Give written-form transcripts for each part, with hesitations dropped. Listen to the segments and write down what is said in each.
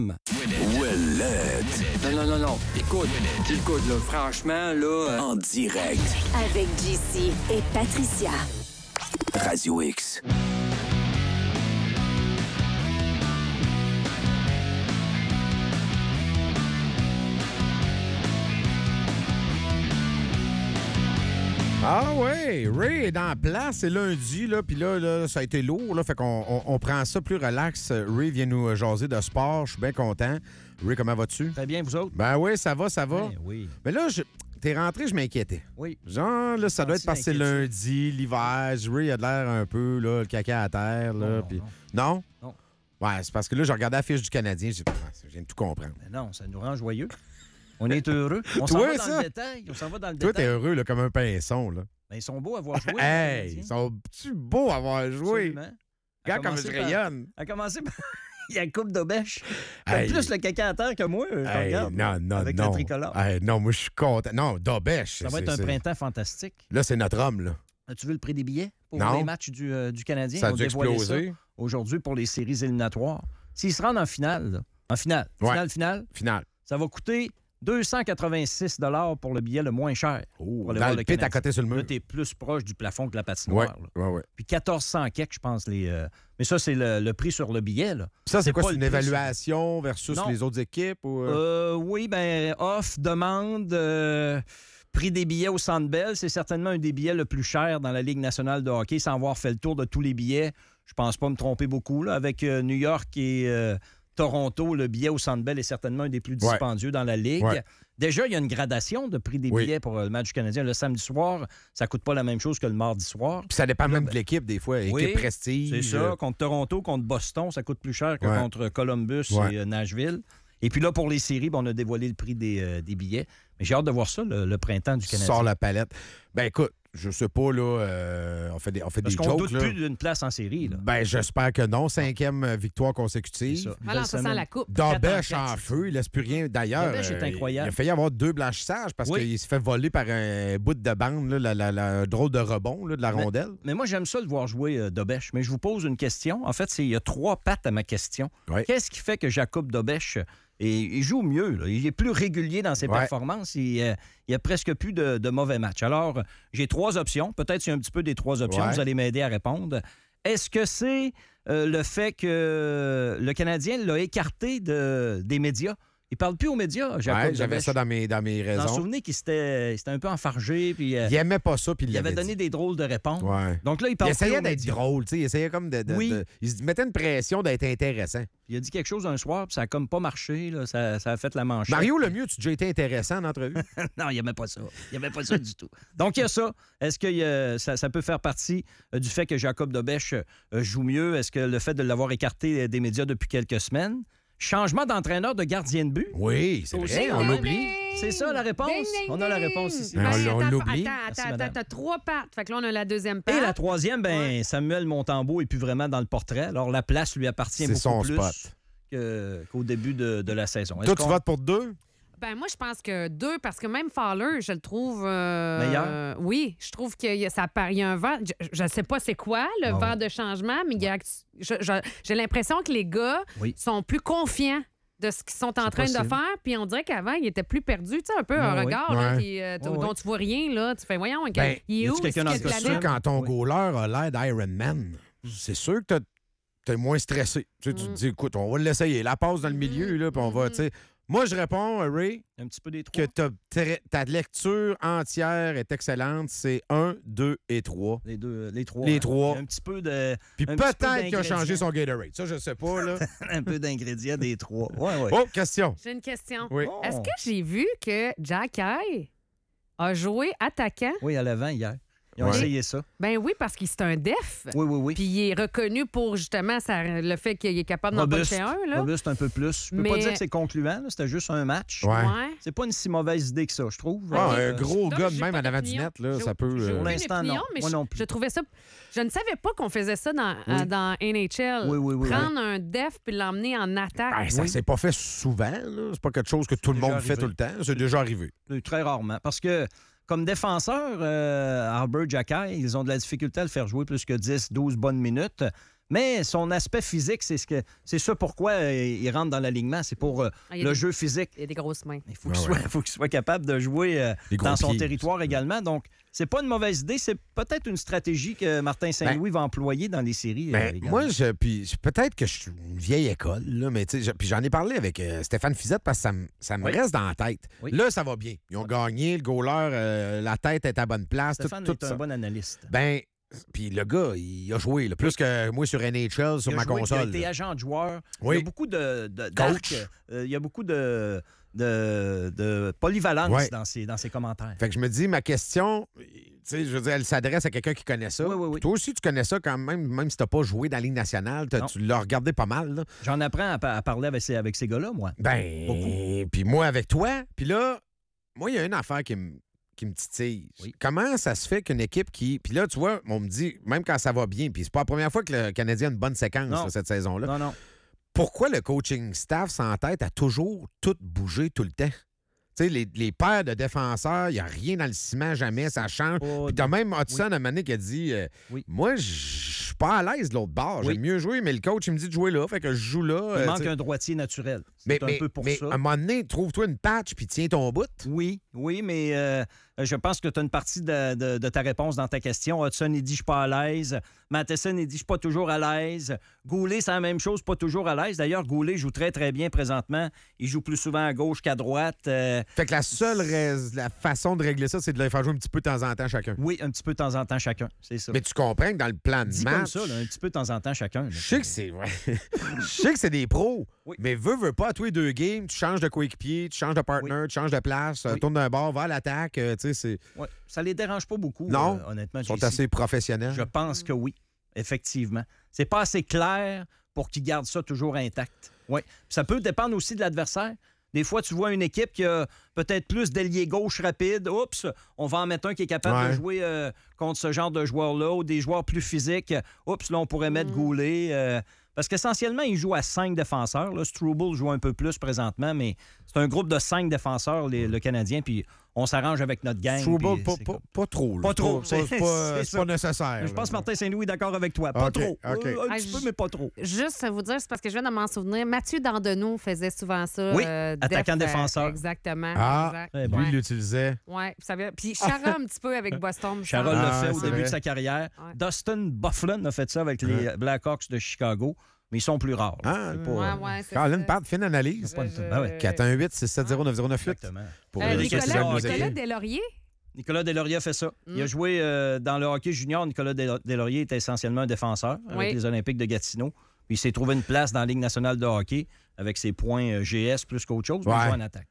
Non. Écoute, là, franchement, là... En direct. Avec JC et Patricia. Radio X. Ah ouais, Ray est dans la place, c'est lundi, là, puis là, ça a été lourd, là, fait qu'on prend ça plus relax. Ray vient nous jaser de sport, je suis bien content. Ray, comment vas-tu? Très bien, vous autres? Ben oui, ça va. Oui. Mais là, t'es rentré, je m'inquiétais. Oui. Genre, là, ça doit être parce que c'est lundi, l'hiver, Ray a de l'air un peu, là, le caca à terre, là, Non, puis... Non? Non. Ouais, c'est parce que là, je regardais la fiche du Canadien, je viens de tout comprendre. Mais non, ça nous rend joyeux. On est heureux. On s'en va dans le détail. Toi, t'es heureux, là, comme un pinson, là. Ben, ils sont beaux à avoir joué. Hey, ils sont-tu beaux à avoir joué? Absolument. Regarde comme je rayonne. À commencer par... Il y a une coupe de bêche. Hey. Plus le caca à terre que moi. Hey, Regarde. non. Avec le tricolore. Hey, non, moi, je suis content. Non, Dobèche. Ça va être un printemps fantastique. Là, c'est notre homme, là. As-tu vu le prix des billets pour Non. les matchs du Canadien? Ça a Ils ont dû dévoilé exploser. ça aujourd'hui pour les séries éliminatoires. S'ils se rendent en finale, là, Finale. ça va coûter 286 $ pour le billet le moins cher. Pour aller Dans voir le pit Canadien. à côté sur le mur. Là, t'es plus proche du plafond que la patinoire. là. Ouais. Puis 1400 kek, je pense. Mais ça, c'est le prix sur le billet. Là. Ça, c'est quoi? pas C'est une le prix évaluation versus Non. les autres équipes? Ou... Oui, offre, demande, prix des billets au Centre Bell. C'est certainement un des billets le plus cher dans la Ligue nationale de hockey, sans avoir fait le tour de tous les billets. Je pense pas me tromper beaucoup. Là. Avec New York et Toronto, le billet au Centre Bell est certainement un des plus dispendieux dans la Ligue. Ouais. Déjà, il y a une gradation de prix des billets pour le match du Canadien. Le samedi soir, ça coûte pas la même chose que le mardi soir. Puis ça dépend même de l'équipe, des fois. Équipe prestige. C'est ça. Contre Toronto, contre Boston, ça coûte plus cher que contre Columbus et Nashville. Et puis là, pour les séries, on a dévoilé le prix des billets. Mais j'ai hâte de voir ça, le printemps du Canadien. Sors la palette. Ben écoute, je sais pas, là, on fait des Parce jokes. qu'on doute là. plus d'une place en série. Là. Ben, j'espère que non. 5e victoire consécutive. C'est ça. Voilà, ça sent la coupe. Dobèche en feu, il laisse plus rien. D'ailleurs, Dobèche est incroyable. il a failli avoir 2 blanchissages parce qu'il se fait voler par un bout de bande, là, un drôle de rebond là, de la rondelle. Mais moi, j'aime ça le voir jouer Dobèche. Mais je vous pose une question. En fait, il y a 3 pattes à ma question. Ouais. Qu'est-ce qui fait que Jacob Dobèche il joue mieux? Là. Il est plus régulier dans ses performances. Il y a presque plus de mauvais matchs. Alors, j'ai 3 options. Peut-être c'est un petit peu des 3 options. Vous allez m'aider à répondre. Est-ce que c'est le fait que le Canadien l'a écarté des médias? Il parle plus aux médias, Jacob. J'avais ça dans mes raisons. Vous vous souvenez qu'il s'était un peu enfargé. Puis, il aimait pas ça, puis il avait donné des drôles de réponses. Ouais. Donc là, il parle essayait plus aux d'être médias. drôle, tu sais. Il essayait comme il se mettait une pression d'être intéressant. Il a dit quelque chose un soir, puis ça a comme pas marché. Là. Ça a fait la manchette. Mario Lemieux, tu as déjà été intéressant en entrevue? Non, il n'aimait pas ça. Il n'aimait pas ça du tout. Donc, il y a ça. Est-ce que ça peut faire partie du fait que Jacob Dobèche joue mieux? Est-ce que le fait de l'avoir écarté des médias depuis quelques semaines? Changement d'entraîneur de gardien de but? Oui, c'est vrai, on l'oublie. C'est ça, la réponse? On a la réponse ici. On l'oublie. Attends, t'as 3 pattes. Fait que là, on a la deuxième patte. Et la troisième, Samuel Montembeault n'est plus vraiment dans le portrait. Alors, la place lui appartient C'est beaucoup son plus spot. qu'au début de la saison. Toi, tu votes pour 2? Ben moi, je pense que 2, parce que même Fowler, je le trouve... meilleur? Oui, je trouve qu'il y a un vent... Je ne sais pas c'est quoi, le vent de changement, mais j'ai l'impression que les gars sont plus confiants de ce qu'ils sont en train de faire, puis on dirait qu'avant, ils étaient plus perdus. Tu sais, un peu un regard là, dont tu vois rien, là. Tu fais, voyons, il est où? C'est sûr, quand ton goaler a l'air d'Iron Man, c'est sûr que t'es moins stressé. Tu te dis, écoute, on va l'essayer. La passe dans le milieu, là, puis on va, tu sais... Moi, je réponds, Ray, un petit peu des 3. Que ta lecture entière est excellente. C'est 1, 2 et 3. Les 3. Les 3. Un petit peu de... Puis peut-être qu'il a changé son Gatorade. Ça, je sais pas, là. Un peu d'ingrédients des 3. Ouais. Oh, question. J'ai une question. Oui. Est-ce que j'ai vu que Jack Eye a joué attaquant? Oui, à l'avant hier. Ils ont essayé ça. Ben oui, parce qu'il c'est un def. Oui. Puis il est reconnu pour justement le fait qu'il est capable d'en puncher un. Là. Robuste un peu plus. Je peux pas dire que c'est concluant. Là. C'était juste un match. Ouais. C'est pas une si mauvaise idée que ça, je trouve. Un gros gars de même en avant du net, là, ça peut... Pour l'instant, non. Mais moi non plus. Je trouvais ça... Je ne savais pas qu'on faisait ça dans NHL. Oui. Prendre un def puis l'emmener en attaque. Ben, ça s'est pas fait souvent. Là. C'est pas quelque chose que tout le monde fait tout le temps. C'est déjà arrivé. Très rarement. Parce que comme défenseur, Albert Jacquet, ils ont de la difficulté à le faire jouer plus que 10-12 bonnes minutes. Mais son aspect physique, c'est ça pourquoi il rentre dans l'alignement. C'est pour le jeu physique. Il y a des grosses mains. Il faut qu'il soit capable de jouer dans son territoire également. Donc, c'est pas une mauvaise idée. C'est peut-être une stratégie que Martin Saint-Louis va employer dans les séries. Moi, puis peut-être que je suis une vieille école, là, mais puis j'en ai parlé avec Stéphane Fiset parce que ça me reste dans la tête. Oui. Là, ça va bien. Ils ont gagné, le goaler, la tête est à bonne place. Stéphane est un bon analyste. Puis le gars, il a joué, là, plus que moi sur NHL, sur ma console. Il a été agent de joueur. Oui. Il y a beaucoup coach. Il y a beaucoup de polyvalence dans ses commentaires. Fait que je me dis, ma question, tu sais, je veux dire, elle s'adresse à quelqu'un qui connaît ça. Oui. Toi aussi, tu connais ça quand même si tu n'as pas joué dans la Ligue nationale. Tu l'as regardé pas mal. Là. J'en apprends à parler avec ces gars-là, moi. Beaucoup. Puis moi, avec toi. Puis là, moi, il y a une affaire qui me titille. Oui. Comment ça se fait qu'une équipe qui... Puis là, tu vois, on me dit, même quand ça va bien, puis c'est pas la première fois que le Canadien a une bonne séquence là, cette saison-là. Non. Pourquoi le coaching staff s'entête à toujours tout bouger tout le temps? Tu sais, les paires de défenseurs, il n'y a rien dans le ciment, jamais, ça change. Puis t'as même Hudson à un moment donné qui a dit moi, je suis pas à l'aise de l'autre bord. J'aime mieux jouer, mais le coach, il me dit de jouer là, fait que je joue là. Il manque un droitier naturel. C'est un peu pour ça. À un moment donné, trouve-toi une patch puis tiens ton bout. Oui, mais je pense que tu as une partie de ta réponse dans ta question. Hudson, il dit « je suis pas à l'aise ». Matheson, il dit « je suis pas toujours à l'aise ». Goulet, c'est la même chose, pas toujours à l'aise. D'ailleurs, Goulet joue très, très bien présentement. Il joue plus souvent à gauche qu'à droite. Fait que la façon de régler ça, c'est de les faire jouer un petit peu de temps en temps chacun. Oui, un petit peu de temps en temps chacun, c'est ça. Mais tu comprends que dans le plan de match... comme ça, un petit peu de temps en temps chacun. Je sais que c'est vrai. Je sais que c'est des pros, mais veux pas, à tous les 2 games, tu changes de coéquipier, tu changes de partner, tu changes de place, tourne d'un bord, va à l'attaque, tu sais, c'est... Oui, ça les dérange pas beaucoup, honnêtement. Ils sont assez professionnels. Je pense que oui, effectivement. C'est pas assez clair pour qu'ils gardent ça toujours intact. Oui. Ça peut dépendre aussi de l'adversaire. Des fois, tu vois une équipe qui a peut-être plus d'ailier gauche rapide. Oups, on va en mettre un qui est capable de jouer contre ce genre de joueurs-là ou des joueurs plus physiques. Oups, là, on pourrait mettre Goulet. Parce qu'essentiellement, il joue à 5 défenseurs. Là, Struble joue un peu plus présentement, mais c'est un groupe de 5 défenseurs, le Canadien, puis on s'arrange avec notre gang. Struble, pas trop. Là. Pas trop. C'est pas nécessaire. Je pense que Martin Saint-Louis est d'accord avec toi. Pas trop. Un petit peu, mais pas trop. Juste vous dire, c'est parce que je viens de m'en souvenir. Mathieu Dandonneau faisait souvent ça. Oui, attaquant-défenseur. Exactement. Ah, exact. Lui, il l'utilisait. Oui, puis Chara un petit peu avec Boston. Chara l'a fait au début de sa carrière. Ouais. Dustin Byfuglien a fait ça avec les Blackhawks de Chicago. Mais ils sont plus rares. Colin, part de fine analyse. 418-670-9098. Exactement. Pour Nicolas Deslauriers. Nicolas Deslauriers a fait ça. Il a joué dans le hockey junior. Nicolas Deslauriers était essentiellement un défenseur avec les Olympiques de Gatineau. Puis il s'est trouvé une place dans la Ligue nationale de hockey avec ses points GS plus qu'autre chose, mais il joue en attaque.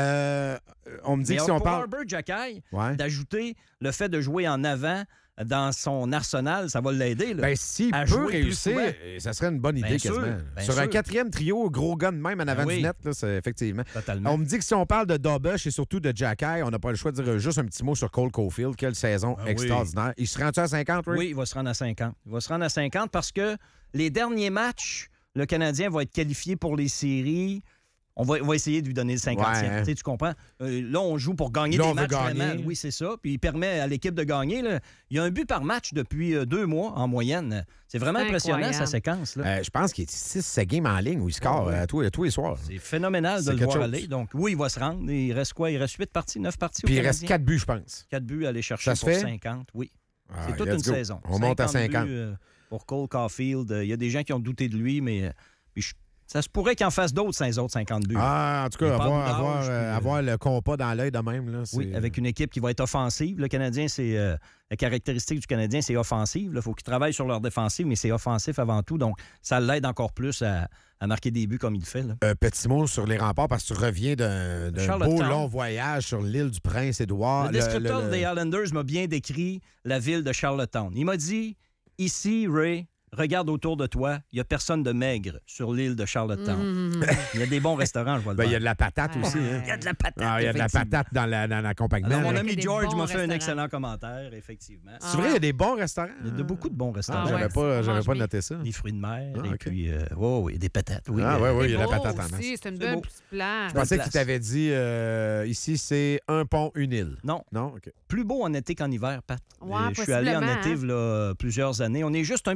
On me dit que si on parle... Pour Arbor Xhekaj, d'ajouter le fait de jouer en avant dans son arsenal, ça va l'aider. S'il peut réussir, ça serait une bonne idée quasiment. Sur un 4e trio, gros gun même en avant du net, là, c'est effectivement. Totalement. On me dit que si on parle de Dobush et surtout de Xhekaj, on n'a pas le choix de dire juste un petit mot sur Cole Caulfield. Quelle saison extraordinaire. Il se rend-tu à 50, Rick? Oui, il va se rendre à 50. Il va se rendre à 50 parce que les derniers matchs, le Canadien va être qualifié pour les séries. On va essayer de lui donner le 50e. Tu comprends? Là, on joue pour gagner des matchs vraiment. Oui, c'est ça. Puis il permet à l'équipe de gagner. Là. Il y a un but par match depuis 2 mois en moyenne. C'est vraiment impressionnant, sa séquence. Là. Je pense qu'il y a 6 games en ligne où il score tous les soirs. C'est phénoménal de le voir aller. Donc, oui, il va se rendre. Il reste quoi? Il reste 8 parties, 9 parties. Puis il reste 4 buts, je pense. 4 buts à aller chercher pour 50. Oui. C'est toute une saison. On monte à 50. Pour Cole Caulfield. Il y a des gens qui ont douté de lui, mais ça se pourrait qu'il en fasse d'autres, ces autres 50 buts. En tout cas, avoir le compas dans l'œil de même. Là, oui, avec une équipe qui va être offensive. Le Canadien, la caractéristique du Canadien, c'est offensive. Il faut qu'ils travaillent sur leur défensive, mais c'est offensif avant tout. Donc, ça l'aide encore plus à marquer des buts comme il le fait. Là. Petit mot sur les remparts, parce que tu reviens d'un beau long voyage sur l'île du Prince-Édouard. Le descripteur des Islanders m'a bien décrit la ville de Charlottetown. Il m'a dit, ici, Ray... Regarde autour de toi, il n'y a personne de maigre sur l'île de Charlottetown. Il y a des bons restaurants, je vois le voir. Il y a de la patate aussi. Hein? Il y a de la patate. Il y a de la patate dans l'accompagnement. Alors, mon ami George m'a fait un excellent commentaire, effectivement. C'est vrai, il y a des bons restaurants. Il y a beaucoup de bons restaurants. J'avais pas noté ça. Des fruits de mer, et puis des patates. Oui, il y a la patate en masse. C'est une belle place. Je pensais qu'il t'avait dit ici, c'est un pont, une île. Non. OK. Plus beau en été qu'en hiver, Pat. Ouais, je suis allé en été il y a plusieurs années. On est juste un petit peu trop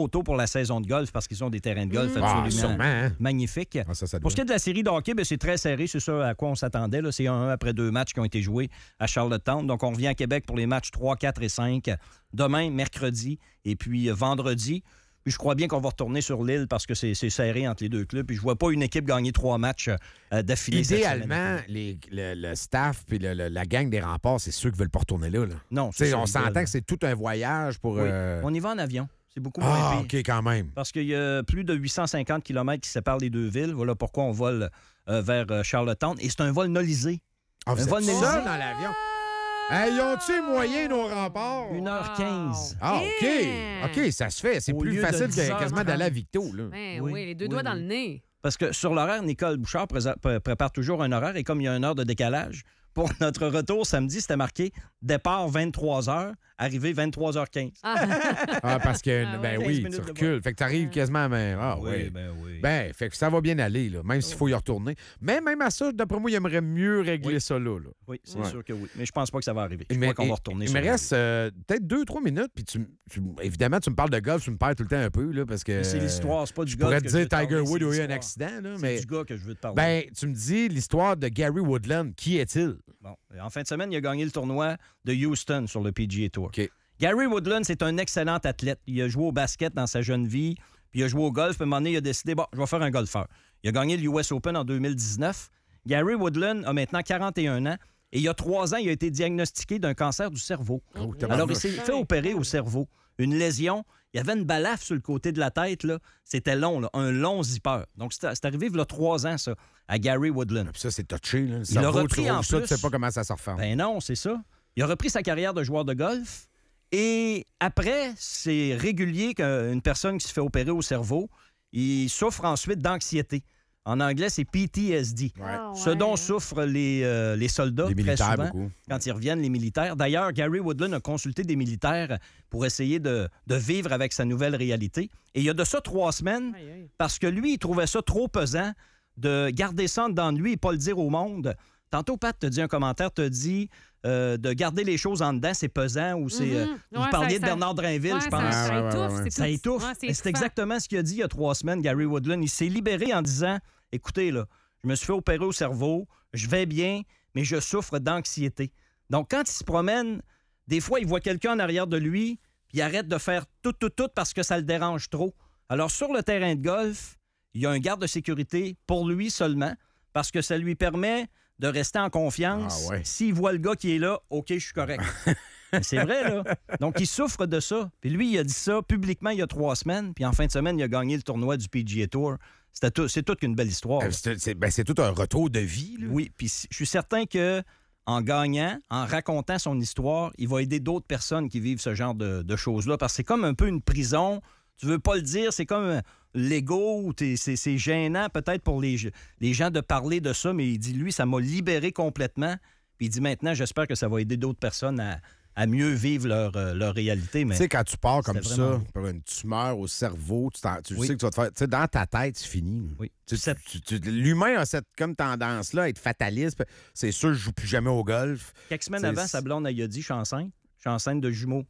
trop tôt pour la saison de golf parce qu'ils ont des terrains de golf absolument magnifiques. Pour ce qui est de la série de hockey, c'est très serré. C'est ça à quoi on s'attendait. Là. C'est 1-1 après 2 matchs qui ont été joués à Charlottetown. Donc, on revient à Québec pour les matchs 3, 4 et 5. Demain, mercredi, et puis vendredi. Puis je crois bien qu'on va retourner sur l'île parce que c'est serré entre les deux clubs. Puis je vois pas une équipe gagner 3 matchs d'affilée. Idéalement, le staff puis la gang des remparts, c'est ceux qui veulent pas retourner là. Non, on s'entend que c'est tout un voyage pour... Oui. On y va en avion. C'est beaucoup moins pire. OK, quand même. Parce qu'il y a plus de 850 km qui séparent les deux villes. Voilà pourquoi on vole vers Charlottetown. Et c'est un vol nolisé. Ah, vous êtes seul dans l'avion? Hey, ont-ils moyen, nos remparts? 1h15. Ah, OK. OK, ça se fait. C'est plus facile que quasiment d'aller à Victo. Là. Oui, les deux doigts dans le nez. Parce que sur l'horaire, Nicole Bouchard prépare toujours un horaire. Et comme il y a 1 heure de décalage, pour notre retour samedi, c'était marqué départ 23h, arrivée 23h15. Parce que, oui, tu recules. Fait que tu arrives quasiment à oui. Ben, fait que ça va bien aller, là, même s'il faut y retourner. Mais même à ça, d'après moi, il aimerait mieux régler ça là. Oui, c'est sûr que oui. Mais je pense pas que ça va arriver. Je crois qu'on va retourner. Il me reste peut-être 2-3 minutes, puis évidemment, tu me parles de golf, tu me perds tout le temps un peu, là, parce que... C'est l'histoire, c'est pas du golf. Je pourrais te dire Tiger Woods a eu un accident, là, mais... C'est du gars que je veux te parler. Ben, tu me dis l'histoire de Gary Woodland. Qui est-il? Bon, en fin de semaine, il a gagné le tournoi de Houston sur le PGA Tour. Okay. Gary Woodland, c'est un excellent athlète. Il a joué au basket dans sa jeune vie, puis il a joué au golf. Puis à un moment donné, il a décidé, je vais faire un golfeur. Il a gagné le US Open en 2019. Gary Woodland a maintenant 41 ans. Et il y a 3 ans, il a été diagnostiqué d'un cancer du cerveau. Alors, il s'est fait opérer au cerveau. Une lésion. Il y avait une balafre sur le côté de la tête. Là. C'était long, là, un long zipper. Donc, c'est arrivé il y a 3 ans, ça, à Gary Woodland. Puis ça, c'est touché. Là. Le il a repris en ça, plus. Tu sais pas comment ça se reforme. Ben non, c'est ça. Il a repris sa carrière de joueur de golf. Et après, c'est régulier qu'une personne qui se fait opérer au cerveau, il souffre ensuite d'anxiété. En anglais, c'est PTSD. Ce dont souffrent les soldats les militaires, très souvent beaucoup. Quand ils reviennent, les militaires. D'ailleurs, Gary Woodland a consulté des militaires pour essayer de vivre avec sa nouvelle réalité. Et il y a de ça 3 semaines, parce que lui, il trouvait ça trop pesant de garder ça dans lui et pas le dire au monde. Tantôt, Pat te dit un commentaire, te dit de garder les choses en dedans, c'est pesant ou c'est... vous parliez de Bernard Drinville, je pense. Ça étouffe. Ça étouffe. C'est exactement ce qu'il a dit il y a 3 semaines, Gary Woodland. Il s'est libéré en disant, écoutez, là, je me suis fait opérer au cerveau, je vais bien, mais je souffre d'anxiété. Donc, quand il se promène, des fois, il voit quelqu'un en arrière de lui, puis il arrête de faire tout parce que ça le dérange trop. Alors, sur le terrain de golf, il y a un garde de sécurité pour lui seulement, parce que ça lui permet de rester en confiance. S'il voit le gars qui est là, OK, je suis correct. C'est vrai, là. Donc, il souffre de ça. Puis lui, il a dit ça publiquement il y a 3 semaines, puis en fin de semaine, il a gagné le tournoi du PGA Tour. C'est toute une belle histoire. C'est tout un retour de vie, là. Oui, puis je suis certain que en gagnant, en racontant son histoire, il va aider d'autres personnes qui vivent ce genre de choses-là, parce que c'est comme un peu une prison. Tu veux pas le dire, c'est comme l'ego, ou c'est gênant peut-être pour les gens de parler de ça, mais il dit, lui, ça m'a libéré complètement. Puis il dit, maintenant, j'espère que ça va aider d'autres personnes à mieux vivre leur réalité. Tu sais, quand tu pars comme ça, pour une tumeur au cerveau, tu sais que tu vas te faire... Tu sais, dans ta tête, c'est fini. Oui. L'humain a cette comme tendance-là à être fataliste. C'est sûr, je joue plus jamais au golf. Quelques semaines avant, sa blonde, elle a dit, je suis enceinte. Je suis enceinte de jumeaux.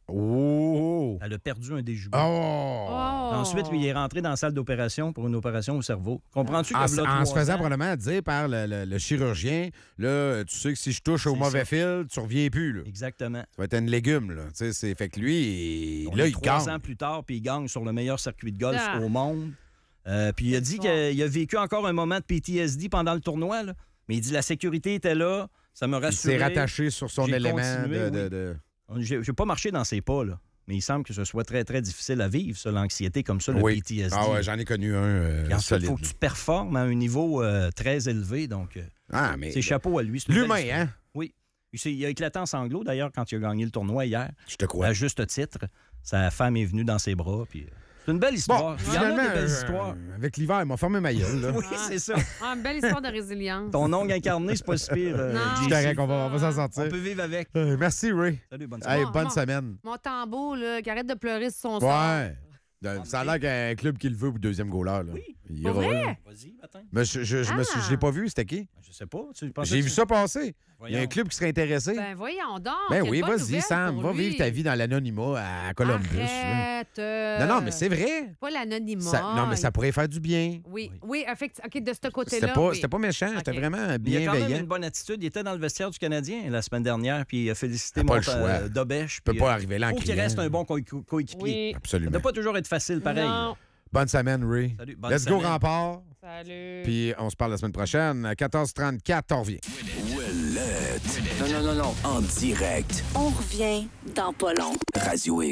Oh! Elle a perdu un des jumeaux. Oh! Ensuite, lui, il est rentré dans la salle d'opération pour une opération au cerveau. Comprends-tu? En se faisant probablement dire par le chirurgien, là, tu sais que si je touche au mauvais fil, tu reviens plus. Là. Exactement. Ça va être un légume. Là. Fait que lui, là, il gagne. 3 gagne. ans plus tard, puis il gagne sur le meilleur circuit de golf au monde. Puis il a dit qu'il a vécu encore un moment de PTSD pendant le tournoi. Là. Mais il dit la sécurité était là, ça me rassurait. Il s'est rattaché sur son élément de... Je n'ai pas marché dans ses pas, là. Mais il semble que ce soit très, très difficile à vivre, ça, l'anxiété comme ça, le PTSD. Ah ouais, j'en ai connu un solide. Il faut que tu performes à un niveau très élevé, donc c'est chapeau à lui. L'humain, hein? Oui. Il a éclaté en sanglots, d'ailleurs, quand il a gagné le tournoi hier. Je te crois. À juste titre. Sa femme est venue dans ses bras, puis... C'est une belle histoire. Bon, finalement, avec l'hiver, il m'a fermé ma gueule. Là. Oui, c'est ça. Une belle histoire de résilience. Ton ongle incarné, c'est pas si pire. Je suis correct, on va s'en sortir. On peut vivre avec. Merci, Ray. Salut, bonne semaine. Bonne semaine. Mon tambour, là, qui arrête de pleurer sur son sort. Ouais. Ça a l'air qu'un club qui le veut pour le deuxième goaler. Là. Oui. Il Pour ira, vrai? là. Vas-y, matin. Mais je l'ai pas vu, c'était qui? Je sais pas. Tu pensais J'ai que vu tu- ça passer. Il y a Voyons. un club qui serait intéressé. Ben voyons donc. Ben quelle oui, bonne vas-y, nouvelle Sam. pour Va lui. vivre ta vie dans l'anonymat à Columbus. là. Arrête. Non, mais c'est vrai. Pas l'anonymat. Non, mais ça pourrait faire du bien. Oui, effectivement. OK, de ce côté-là. C'était pas méchant, c'était OK. vraiment Il a quand même bienveillant. une bonne attitude. Il était dans le vestiaire du Canadien la semaine dernière, puis il a félicité T'as pas mon le choix. Dobèche. Tu peux pas arriver là en Il faut qu'il criant. reste un bon coéquipier. Oui. Ça Absolument. ne doit pas toujours être facile, pareil. Non. Bonne semaine, Ray. Salut, bonne Let's go, semaine. Rempart. Salut. Puis on se parle la semaine prochaine. À 14h34, on revient. Ouellette. Non. En direct. On revient dans pas long. Radio X.